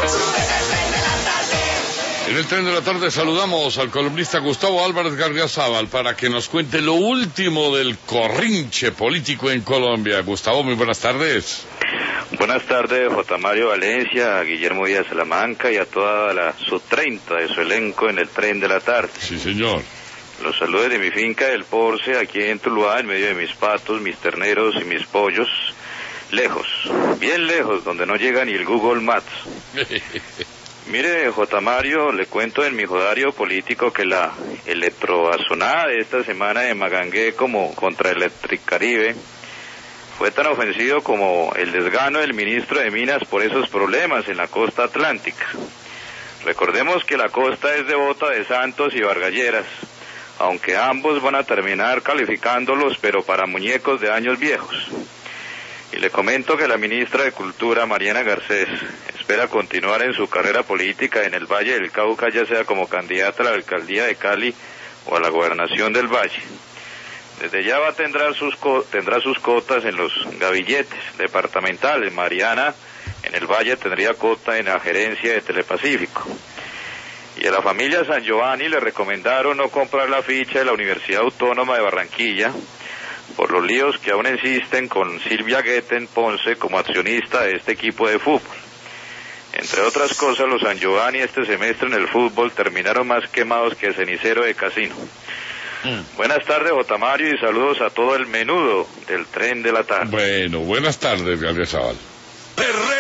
En el tren de la tarde saludamos al columnista Gustavo Álvarez Gardiazabal para que nos cuente lo último del corrinche político en Colombia. Gustavo, muy buenas tardes. Buenas tardes, J. Mario Valencia, a Guillermo Díaz Salamanca y a toda la sub-30 de su elenco en el tren de la tarde. Sí, señor. Los saludo desde mi finca del Porce, aquí en Tuluá, en medio de mis patos, mis terneros y mis pollos. Lejos, bien lejos, donde no llega ni el Google Maps. Mire, J. Mario, le cuento en mi jodario político que la electroazonada de esta semana de Magangué como contra Electricaribe fue tan ofensivo como el desgano del ministro de Minas por esos problemas en la costa atlántica. Recordemos que la costa es devota de santos y bargalleras, aunque ambos van a terminar calificándolos, pero para muñecos de años viejos. Y le comento que la ministra de Cultura, Mariana Garcés, espera continuar en su carrera política en el Valle del Cauca, ya sea como candidata a la alcaldía de Cali o a la gobernación del Valle. Desde ya tendrá sus cotas en los gabinetes departamentales. Mariana en el Valle tendría cota en la gerencia de Telepacífico. Y a la familia San Giovanni le recomendaron no comprar la ficha de la Universidad Autónoma de Barranquilla por los líos que aún existen con Silvia Gueten Ponce como accionista de este equipo de fútbol. Entre otras cosas, los San Giovanni este semestre en el fútbol terminaron más quemados que el cenicero de casino. Buenas tardes, J. Mario, y saludos a todo el menudo del tren de la tarde. Bueno, buenas tardes, Gardiazabal.